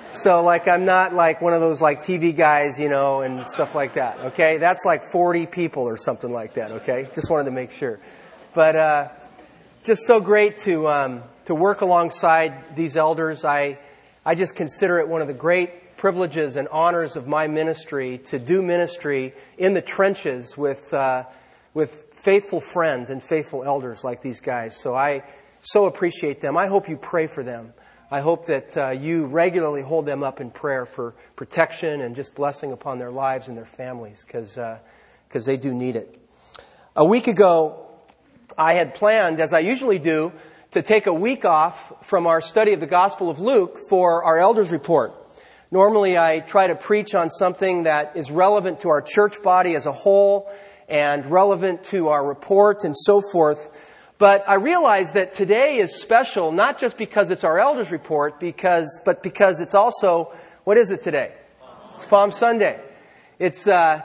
So like I'm not like one of those like TV guys, and stuff like that. Okay, that's like 40 people or something like that. Okay, just wanted to make sure. But just so great to work alongside these elders. I just consider it one of the great privileges and honors of my ministry to do ministry in the trenches with faithful friends and faithful elders like these guys. So I so appreciate them. I hope you pray for them. I hope that you regularly hold them up in prayer for protection and just blessing upon their lives and their families, because they do need it. A week ago, I had planned, as I usually do, to take a week off from our study of the Gospel of Luke for our Elders Report. Normally, I try to preach on something that is relevant to our church body as a whole and relevant to our report and so forth. But I realize that today is special, not just because it's our Elders Report, but because it's also, what is it today? It's Palm Sunday. It's the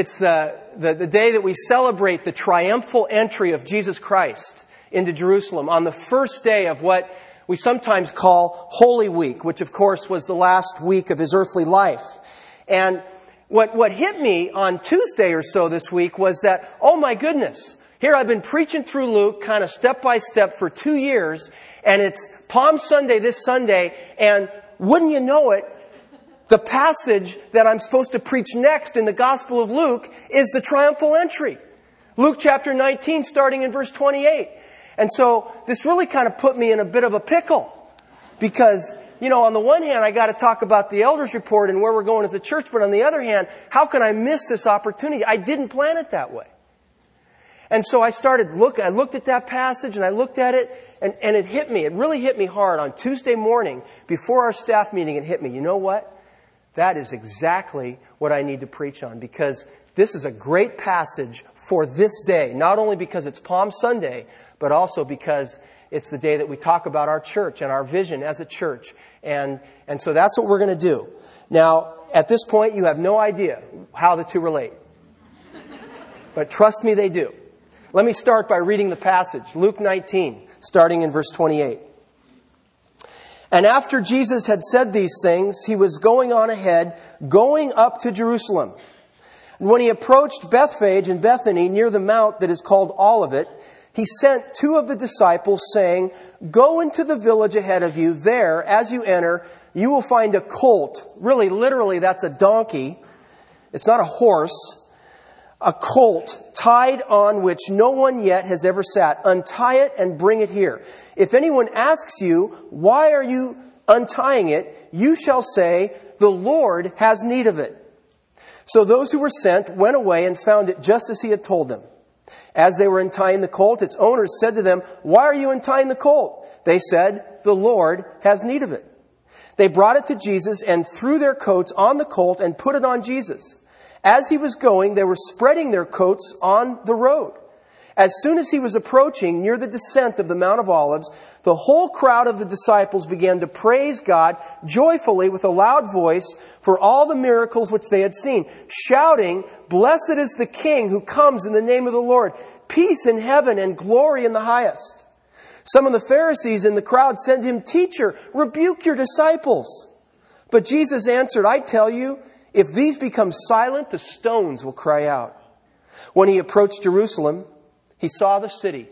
day that we celebrate the triumphal entry of Jesus Christ into Jerusalem on the first day of what we sometimes call Holy Week, which of course was the last week of His earthly life. And what hit me on Tuesday or so this week was that, oh my goodness, here I've been preaching through Luke kind of step by step for 2 years, and it's Palm Sunday this Sunday, and wouldn't you know it, the passage that I'm supposed to preach next in the Gospel of Luke is the triumphal entry. Luke chapter 19, starting in verse 28. And so this really kind of put me in a bit of a pickle, because, on the one hand, I got to talk about the Elders Report and where we're going as a church, but on the other hand, how can I miss this opportunity? I didn't plan it that way. And so I looked at that passage and I looked at it, and it hit me. It really hit me hard on Tuesday morning before our staff meeting. It hit me. You know what? That is exactly what I need to preach on, because this is a great passage for this day. Not only because it's Palm Sunday, but also because it's the day that we talk about our church and our vision as a church. And so that's what we're going to do. Now, at this point, you have no idea how the two relate. But trust me, they do. Let me start by reading the passage. Luke 19, starting in verse 28. And after Jesus had said these things, He was going on ahead, going up to Jerusalem. And when He approached Bethphage and Bethany near the mount that is called Olivet, He sent 2 of the disciples, saying, "Go into the village ahead of you. There, as you enter, you will find a colt." Really, literally, that's a donkey. It's not a horse. A colt tied on which no one yet has ever sat. Untie it and bring it here. If anyone asks you, "Why are you untying it?" you shall say, "The Lord has need of it." So those who were sent went away and found it just as He had told them. As they were untying the colt, its owners said to them, "Why are you untying the colt?" They said, "The Lord has need of it." They brought it to Jesus and threw their coats on the colt and put it on Jesus. As He was going, they were spreading their coats on the road. As soon as He was approaching near the descent of the Mount of Olives, the whole crowd of the disciples began to praise God joyfully with a loud voice for all the miracles which they had seen, shouting, "Blessed is the King who comes in the name of the Lord. Peace in heaven and glory in the highest." Some of the Pharisees in the crowd said to Him, "Teacher, rebuke your disciples." But Jesus answered, "I tell you, if these become silent, the stones will cry out." When He approached Jerusalem, He saw the city,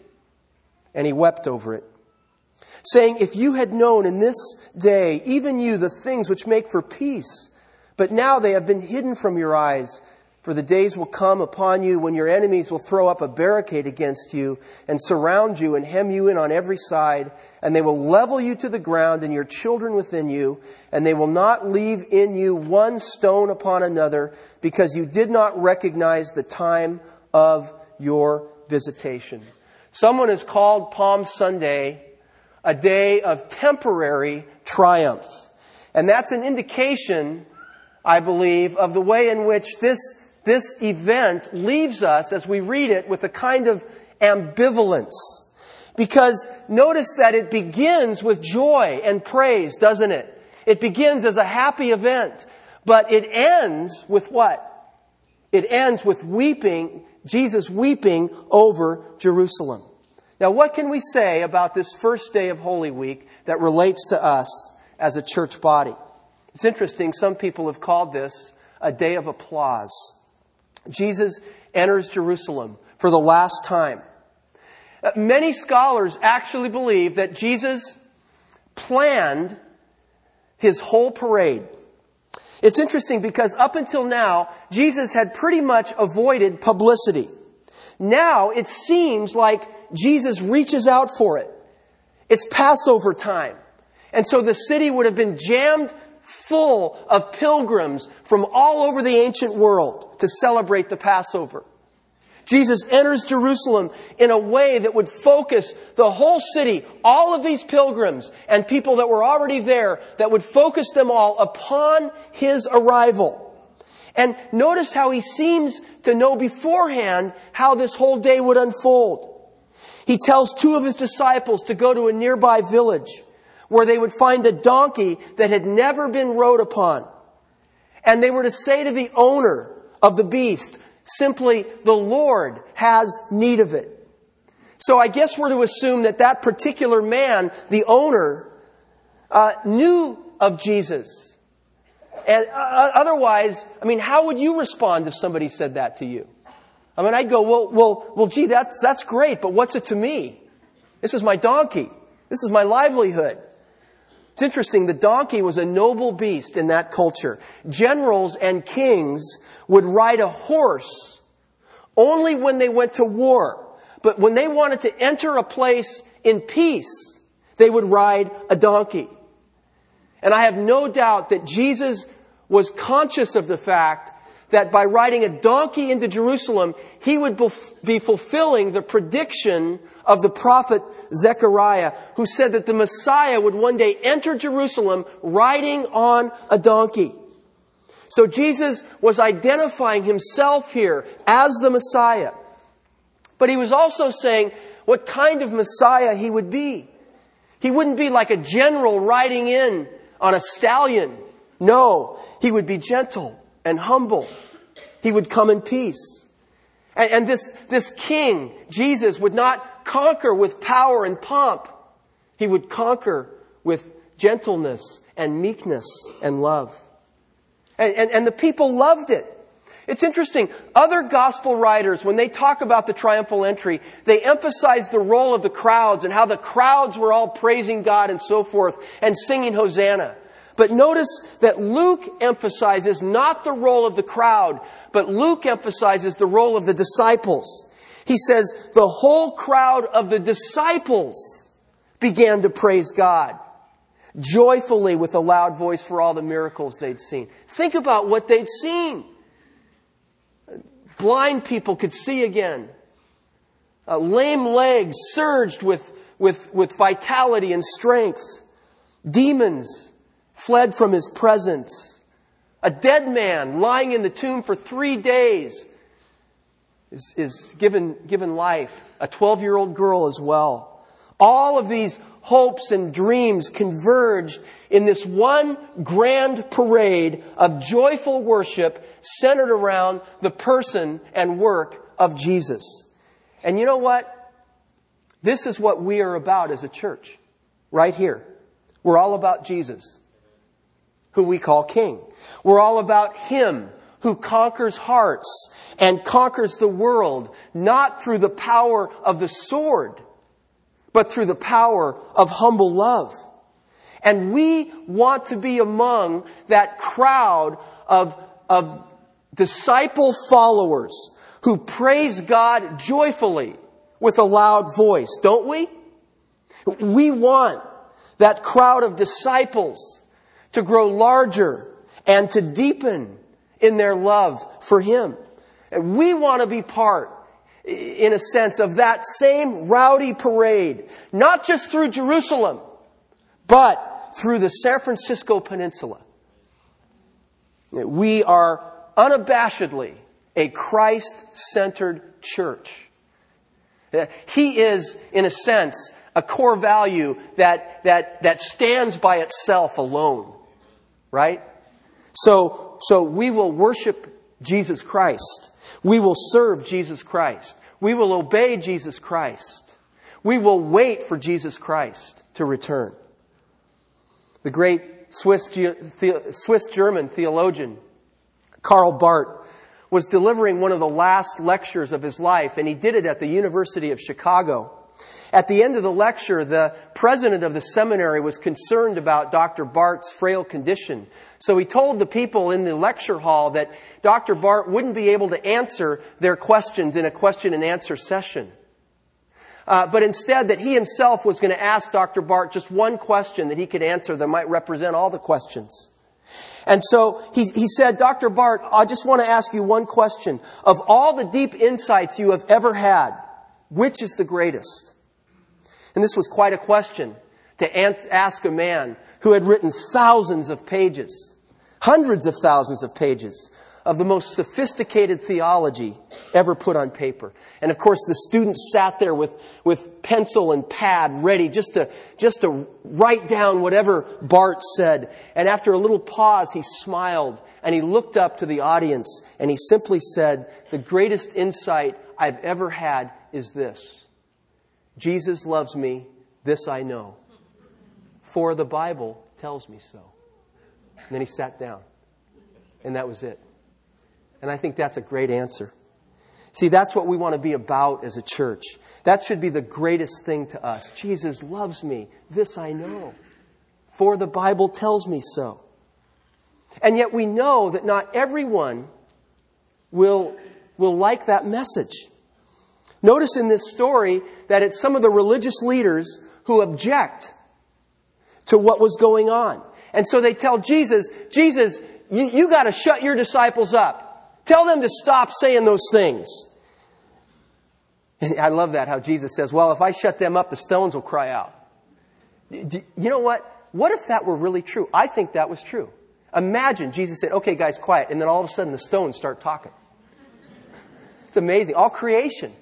and He wept over it, saying, "If you had known in this day, even you, the things which make for peace, but now they have been hidden from your eyes. For the days will come upon you when your enemies will throw up a barricade against you and surround you and hem you in on every side, and they will level you to the ground and your children within you, and they will not leave in you one stone upon another, because you did not recognize the time of your visitation." Someone has called Palm Sunday a day of temporary triumph. And that's an indication, I believe, of the way in which this event leaves us, as we read it, with a kind of ambivalence. Because notice that it begins with joy and praise, doesn't it? It begins as a happy event. But it ends with what? It ends with weeping, Jesus weeping over Jerusalem. Now, what can we say about this first day of Holy Week that relates to us as a church body? It's interesting, some people have called this a day of applause. Jesus enters Jerusalem for the last time. Many scholars actually believe that Jesus planned his whole parade. It's interesting because up until now, Jesus had pretty much avoided publicity. Now it seems like Jesus reaches out for it. It's Passover time. And so the city would have been jammed full of pilgrims from all over the ancient world to celebrate the Passover. Jesus enters Jerusalem in a way that would focus the whole city, all of these pilgrims and people that were already there, that would focus them all upon his arrival. And notice how he seems to know beforehand how this whole day would unfold. He tells 2 of his disciples to go to a nearby village where they would find a donkey that had never been rode upon. And they were to say to the owner of the beast, simply, "The Lord has need of it." So I guess we're to assume that that particular man, the owner, knew of Jesus. And otherwise, how would you respond if somebody said that to you? I'd go, well, gee, that's great, but what's it to me? This is my donkey. This is my livelihood. It's interesting, the donkey was a noble beast in that culture. Generals and kings would ride a horse only when they went to war. But when they wanted to enter a place in peace, they would ride a donkey. And I have no doubt that Jesus was conscious of the fact that by riding a donkey into Jerusalem, he would be fulfilling the prediction of the prophet Zechariah, who said that the Messiah would one day enter Jerusalem riding on a donkey. So Jesus was identifying himself here as the Messiah. But he was also saying what kind of Messiah he would be. He wouldn't be like a general riding in on a stallion. No, he would be gentle and humble. He would come in peace. And this king, Jesus, would not conquer with power and pomp. He would conquer with gentleness and meekness and love. And the people loved it. It's interesting. Other gospel writers, when they talk about the triumphal entry, they emphasize the role of the crowds and how the crowds were all praising God and so forth and singing Hosanna. But notice that Luke emphasizes not the role of the crowd, but Luke emphasizes the role of the disciples. He says the whole crowd of the disciples began to praise God joyfully with a loud voice for all the miracles they'd seen. Think about what they'd seen. Blind people could see again. Lame legs surged with vitality and strength. Demons fled from his presence. A dead man lying in the tomb for 3 days is given life. A 12-year-old girl as well. All of these hopes and dreams converged in this one grand parade of joyful worship centered around the person and work of Jesus. And you know what? This is what we are about as a church. Right here. We're all about Jesus, who we call King. We're all about Him who conquers hearts and conquers the world, not through the power of the sword, but through the power of humble love. And we want to be among that crowd of disciple followers who praise God joyfully with a loud voice, don't we? We want that crowd of disciples to grow larger and to deepen in their love for Him. And we want to be part, in a sense, of that same rowdy parade, not just through Jerusalem, but through the San Francisco Peninsula. We are unabashedly a Christ-centered church. He is, in a sense, a core value that stands by itself alone. Right? So we will worship Jesus Christ. We will serve Jesus Christ. We will obey Jesus Christ. We will wait for Jesus Christ to return. The great Swiss-German theologian Karl Barth was delivering one of the last lectures of his life, and he did it at the University of Chicago. At the end of the lecture, the president of the seminary was concerned about Dr. Barth's frail condition. So he told the people in the lecture hall that Dr. Barth wouldn't be able to answer their questions in a question and answer session. But instead that he himself was going to ask Dr. Barth just one question that he could answer that might represent all the questions. And so he said, Dr. Barth, I just want to ask you one question. Of all the deep insights you have ever had, which is the greatest? And this was quite a question to ask a man who had written thousands of pages, hundreds of thousands of pages of the most sophisticated theology ever put on paper. And of course the students sat there with pencil and pad ready just to write down whatever Barth said. And after a little pause, he smiled and he looked up to the audience and he simply said, the greatest insight I've ever had is this. Jesus loves me, this I know, for the Bible tells me so. And then he sat down. And that was it. And I think that's a great answer. See, that's what we want to be about as a church. That should be the greatest thing to us. Jesus loves me, this I know, for the Bible tells me so. And yet we know that not everyone will like that message. Notice in this story that it's some of the religious leaders who object to what was going on. And so they tell Jesus, you got to shut your disciples up. Tell them to stop saying those things. And I love that, how Jesus says, well, if I shut them up, the stones will cry out. You know what? What if that were really true? I think that was true. Imagine Jesus said, okay, guys, quiet. And then all of a sudden the stones start talking. It's amazing. All creation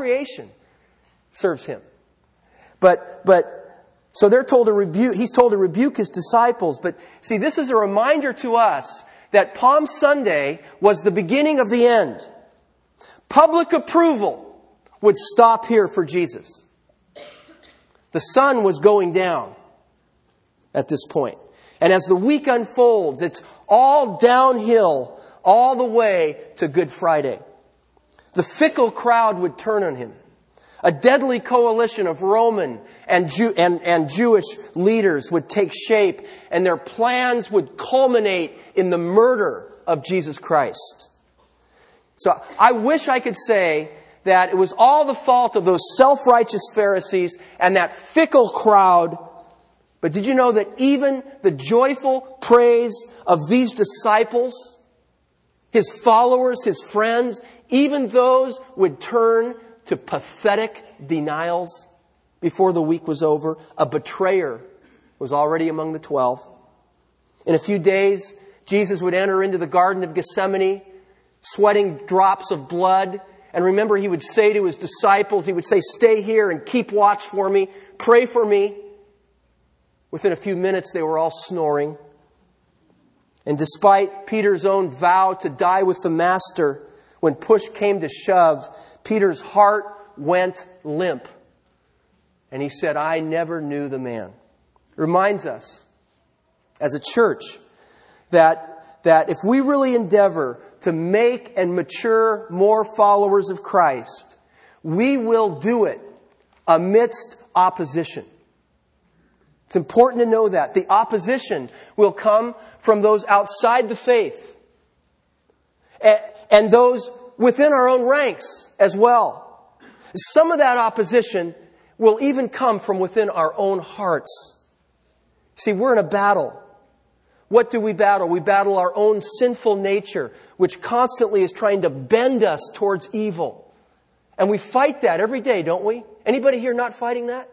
serves him. But so they're told to rebuke, he's told to rebuke his disciples. But see, this is a reminder to us that Palm Sunday was the beginning of the end. Public approval would stop here for Jesus. The sun was going down at this point. And as the week unfolds, it's all downhill all the way to Good Friday. The fickle crowd would turn on him. A deadly coalition of Roman and Jewish leaders would take shape, and their plans would culminate in the murder of Jesus Christ. So I wish I could say that it was all the fault of those self-righteous Pharisees and that fickle crowd. But did you know that even the joyful praise of these disciples, his followers, his friends, even those would turn to pathetic denials before the week was over? A betrayer was already among the 12. In a few days, Jesus would enter into the Garden of Gethsemane, sweating drops of blood. And remember, he would say to his disciples, he would say, stay here and keep watch for me, pray for me. Within a few minutes, they were all snoring. And despite Peter's own vow to die with the Master, when push came to shove, Peter's heart went limp. And he said, I never knew the man. It reminds us, as a church, that if we really endeavor to make and mature more followers of Christ, we will do it amidst opposition. It's important to know that. The opposition will come from those outside the faith and those within our own ranks as well. Some of that opposition will even come from within our own hearts. See, we're in a battle. What do we battle? We battle our own sinful nature, which constantly is trying to bend us towards evil. And we fight that every day, don't we? Anybody here not fighting that?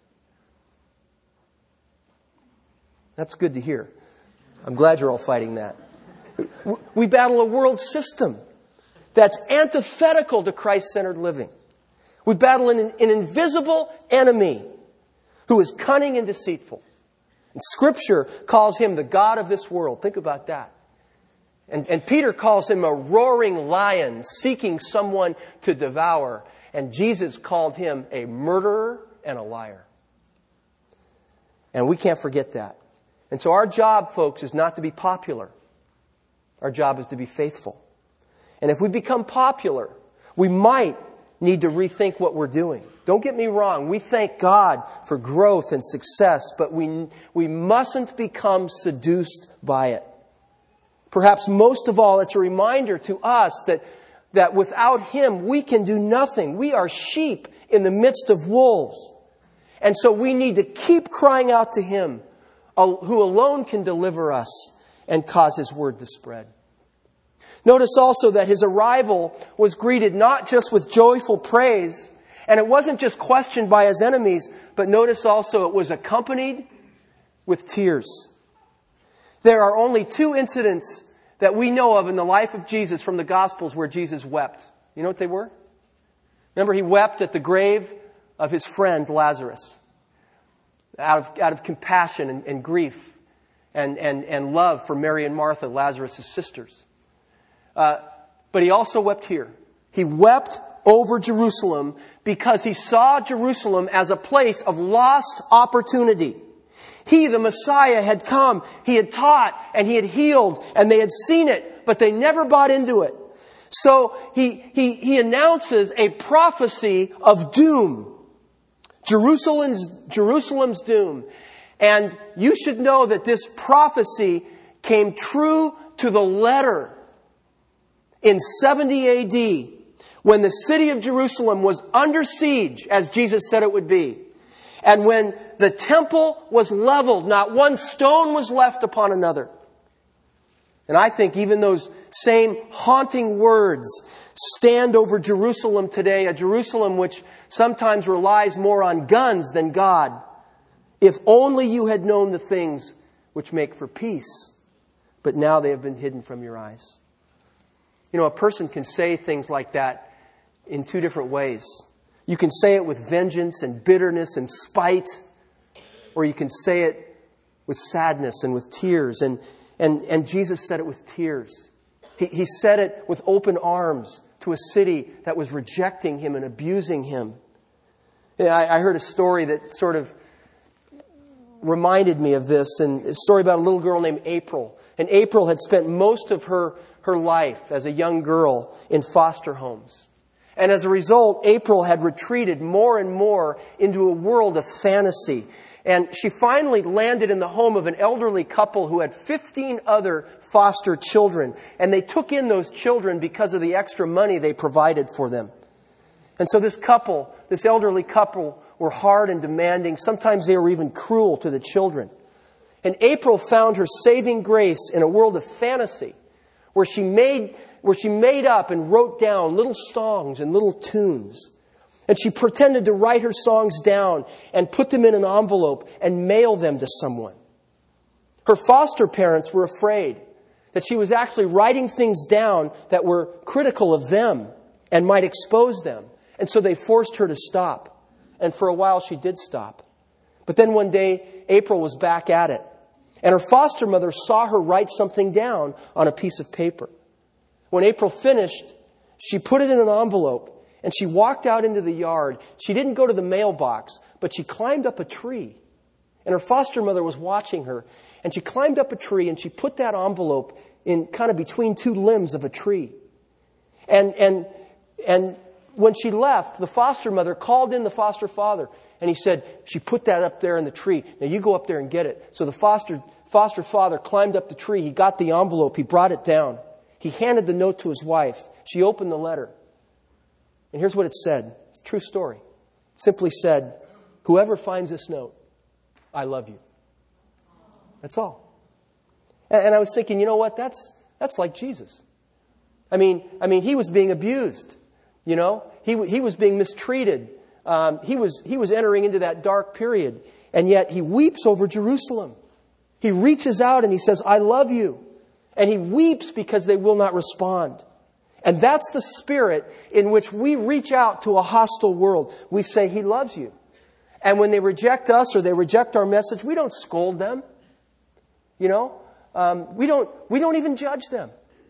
That's good to hear. I'm glad you're all fighting that. We battle a world system that's antithetical to Christ-centered living. We battle an invisible enemy who is cunning and deceitful. And Scripture calls him the God of this world. Think about that. And Peter calls him a roaring lion seeking someone to devour. And Jesus called him a murderer and a liar. And we can't forget that. And so our job, folks, is not to be popular. Our job is to be faithful. And if we become popular, we might need to rethink what we're doing. Don't get me wrong. We thank God for growth and success, but we mustn't become seduced by it. Perhaps most of all, it's a reminder to us that without Him, we can do nothing. We are sheep in the midst of wolves. And so we need to keep crying out to Him, who alone can deliver us and cause His word to spread. Notice also that His arrival was greeted not just with joyful praise, and it wasn't just questioned by His enemies, but notice also it was accompanied with tears. There are only 2 incidents that we know of in the life of Jesus from the Gospels where Jesus wept. You know what they were? Remember, He wept at the grave of His friend Lazarus out of compassion and grief and love for Mary and Martha, Lazarus' sisters. But He also wept here. He wept over Jerusalem because He saw Jerusalem as a place of lost opportunity. He, the Messiah, had come, He had taught, and He had healed, and they had seen it, but they never bought into it. So He announces a prophecy of doom. Jerusalem's doom. And you should know that this prophecy came true to the letter in 70 A.D., when the city of Jerusalem was under siege, as Jesus said it would be. And when the temple was leveled, not one stone was left upon another. And I think even those same haunting words stand over Jerusalem today, a Jerusalem which sometimes relies more on guns than God. If only you had known the things which make for peace, but now they have been hidden from your eyes. You know, a person can say things like that in 2 different ways. You can say it with vengeance and bitterness and spite, or you can say it with sadness and with tears. And Jesus said it with tears. He said it with open arms to a city that was rejecting Him and abusing Him. I heard a story that sort of reminded me of this, and a story about a little girl named April. And April had spent most of her life as a young girl in foster homes. And as a result, April had retreated more and more into a world of fantasy. And she finally landed in the home of an elderly couple who had 15 other foster children. And they took in those children because of the extra money they provided for them. And so this elderly couple, were hard and demanding. Sometimes they were even cruel to the children. And April found her saving grace in a world of fantasy, where she made up and wrote down little songs and little tunes. And she pretended to write her songs down and put them in an envelope and mail them to someone. Her foster parents were afraid that she was actually writing things down that were critical of them and might expose them. And so they forced her to stop. And for a while she did stop. But then one day, April was back at it. And her foster mother saw her write something down on a piece of paper. When April finished, she put it in an envelope and she walked out into the yard. She didn't go to the mailbox, but she climbed up a tree. And her foster mother was watching her. And she climbed up a tree and she put that envelope in kind of between 2 limbs of a tree. And when she left, the foster mother called in the foster father. And he said, she put that up there in the tree. Now you go up there and get it. So the foster father climbed up the tree. He got the envelope. He brought it down. He handed the note to his wife. She opened the letter. And here's what it said. It's a true story. It simply said, whoever finds this note, I love you. That's all. And I was thinking, you know what? That's like Jesus. I mean, he was being abused. You know, he was being mistreated. He was entering into that dark period. And yet he weeps over Jerusalem. He reaches out and he says, I love you. And he weeps because they will not respond. And that's the spirit in which we reach out to a hostile world. We say, he loves you. And when they reject us or they reject our message, we don't scold them. You know, we don't even judge them.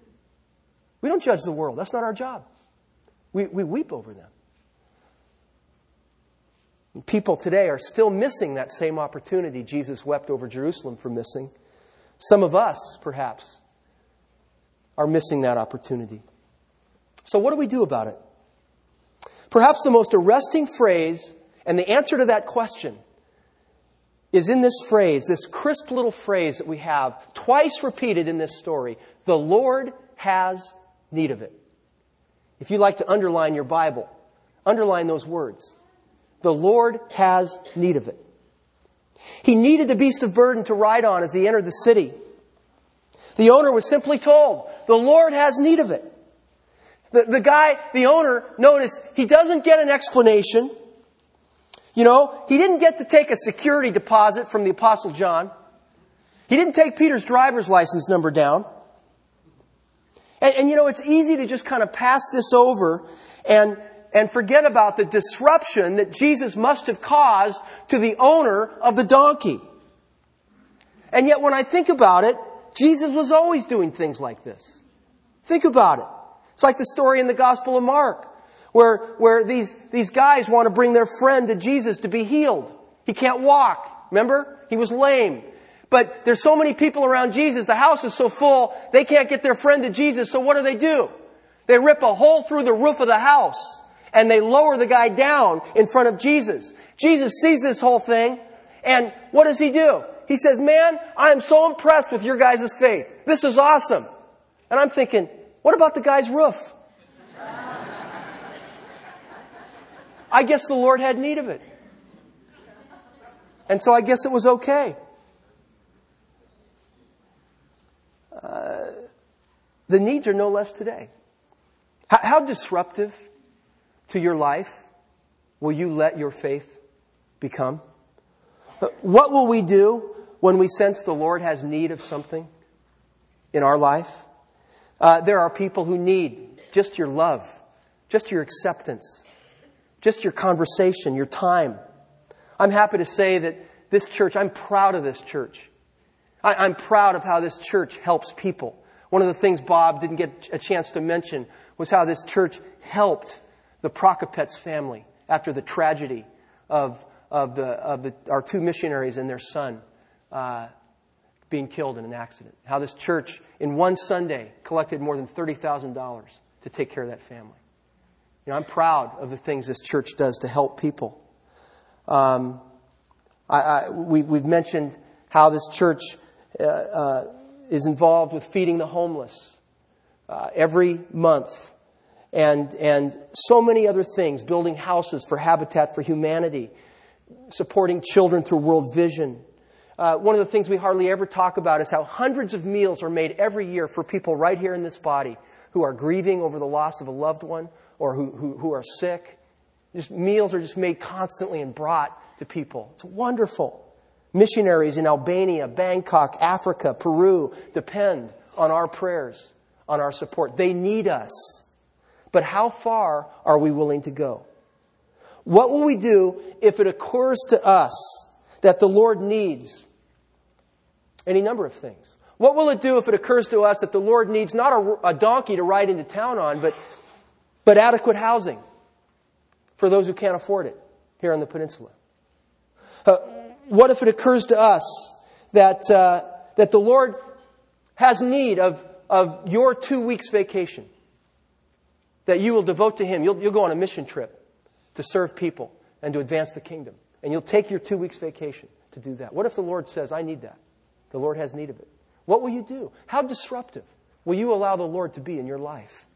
We don't judge the world. That's not our job. We weep over them. People today are still missing that same opportunity Jesus wept over Jerusalem for missing. Some of us, perhaps, are missing that opportunity. So what do we do about it? Perhaps the most arresting phrase and the answer to that question is in this phrase, this crisp little phrase that we have twice repeated in this story. The Lord has need of it. If you'd like to underline your Bible, underline those words. The Lord has need of it. He needed the beast of burden to ride on as he entered the city. The owner was simply told, the Lord has need of it. The owner, notice, he doesn't get an explanation. You know, he didn't get to take a security deposit from the Apostle John. He didn't take Peter's driver's license number down. And you know, it's easy to just kind of pass this over and forget about the disruption that Jesus must have caused to the owner of the donkey. And yet when I think about it, Jesus was always doing things like this. Think about it. It's like the story in the Gospel of Mark, where these guys want to bring their friend to Jesus to be healed. He can't walk. Remember? He was lame. But there's so many people around Jesus, the house is so full, they can't get their friend to Jesus. So what do? They rip a hole through the roof of the house and they lower the guy down in front of Jesus. Jesus sees this whole thing, and what does he do? He says, man, I am so impressed with your guys' faith. This is awesome. And I'm thinking, what about the guy's roof? I guess the Lord had need of it. And so I guess it was okay. The needs are no less today. How disruptive to your life will you let your faith become? What will we do when we sense the Lord has need of something in our life? There are people who need just your love, just your acceptance, just your conversation, your time. I'm happy to say that this church, I'm proud of this church. I'm proud of how this church helps people. One of the things Bob didn't get a chance to mention was how this church helped the Prokopets family after the tragedy of our two missionaries and their son being killed in an accident. How this church, in one Sunday, collected more than $30,000 to take care of that family. You know, I'm proud of the things this church does to help people. We've mentioned how this church is involved with feeding the homeless every month, and so many other things, building houses for Habitat for Humanity, supporting children through World Vision. One of the things we hardly ever talk about is how hundreds of meals are made every year for people right here in this body who are grieving over the loss of a loved one or who are sick. Just meals are just made constantly and brought to people. It's wonderful. Missionaries in Albania, Bangkok, Africa, Peru depend on our prayers, on our support. They need us. But how far are we willing to go? What will we do if it occurs to us that the Lord needs any number of things? What will it do if it occurs to us that the Lord needs not a donkey to ride into town on, but adequate housing for those who can't afford it here on the peninsula? What if it occurs to us that the Lord has need of your 2 weeks vacation that you will devote to Him? You'll go on a mission trip to serve people and to advance the kingdom. And you'll take your 2 weeks vacation to do that. What if the Lord says, I need that? The Lord has need of it. What will you do? How disruptive will you allow the Lord to be in your life?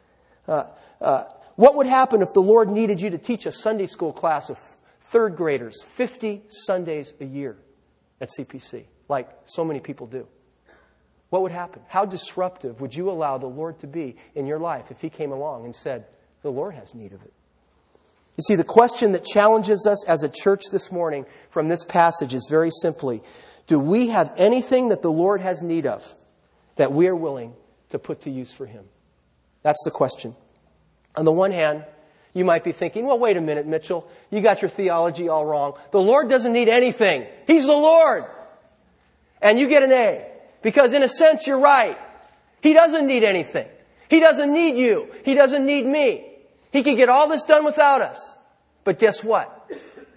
What would happen if the Lord needed you to teach a Sunday school class of third graders 50 Sundays a year at CPC, like so many people do? What would happen? How disruptive would you allow the Lord to be in your life if He came along and said, the Lord has need of it? You see, the question that challenges us as a church this morning from this passage is very simply, do we have anything that the Lord has need of that we are willing to put to use for Him? That's the question. On the one hand, you might be thinking, well, wait a minute, Mitchell. You got your theology all wrong. The Lord doesn't need anything. He's the Lord. And you get an A. Because in a sense, you're right. He doesn't need anything. He doesn't need you. He doesn't need me. He can get all this done without us. But guess what?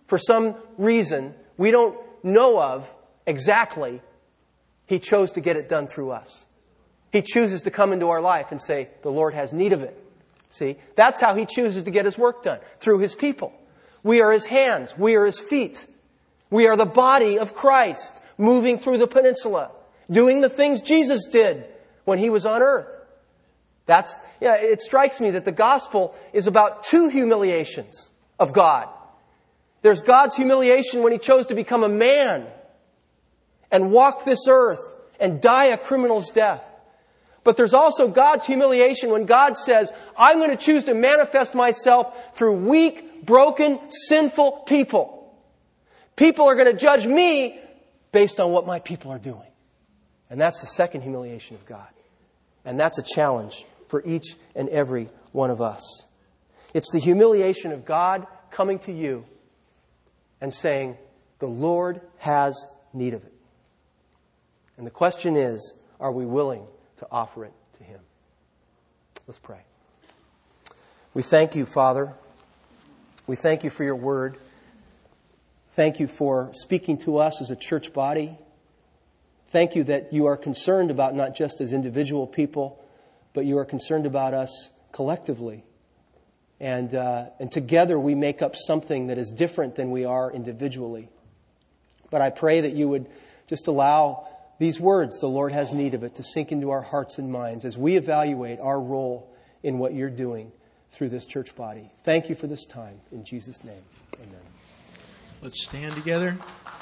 for some reason we don't know of exactly, He chose to get it done through us. He chooses to come into our life and say, the Lord has need of it. See, that's how He chooses to get His work done, through His people. We are His hands. We are His feet. We are the body of Christ, moving through the peninsula, doing the things Jesus did when He was on earth. It strikes me that the gospel is about two humiliations of God. There's God's humiliation when He chose to become a man and walk this earth and die a criminal's death. But there's also God's humiliation when God says, I'm going to choose to manifest myself through weak, broken, sinful people. People are going to judge me based on what my people are doing. And that's the second humiliation of God. And that's a challenge for each and every one of us. It's the humiliation of God coming to you and saying, the Lord has need of it. And the question is, are we willing to offer it to Him? Let's pray. We thank You, Father. We thank You for Your word. Thank You for speaking to us as a church body. Thank You that You are concerned about not just as individual people, but You are concerned about us collectively. And together we make up something that is different than we are individually. But I pray that You would just allow these words, the Lord has need of it, to sink into our hearts and minds as we evaluate our role in what You're doing through this church body. Thank You for this time. In Jesus' name, amen. Let's stand together.